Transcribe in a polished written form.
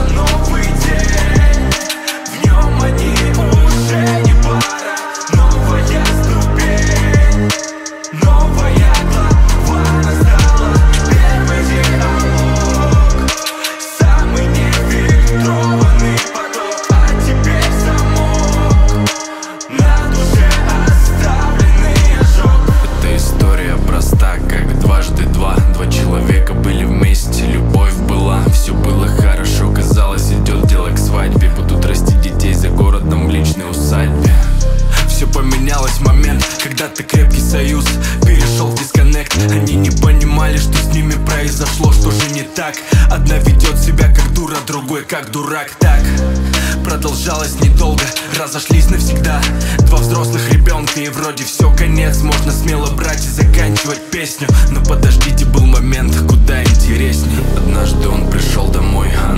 новый день, в нем они уже не пара. Новая ступень, новая глава настала. Первый диалог, самый нефильтрованный поток. А теперь замок, на душе оставленный ожог. Эта история проста, как дважды два. Два человека были вместе, любовь была, все было хорошо. Казалось, идет дело к свадьбе. Будут расти детей за городом в личной усадьбе. Все поменялось в момент, когда ты крепкий союз перешел в дисконнект. Они не понимали, что с ними произошло, что же не так. Одна ведет себя как дура, другой как дурак. Так продолжалось недолго, разошлись навсегда. Два взрослых ребенка и вроде все, конец. Можно смело брать и заканчивать песню. Но подождите, был момент куда интересней. Однажды он пришел домой,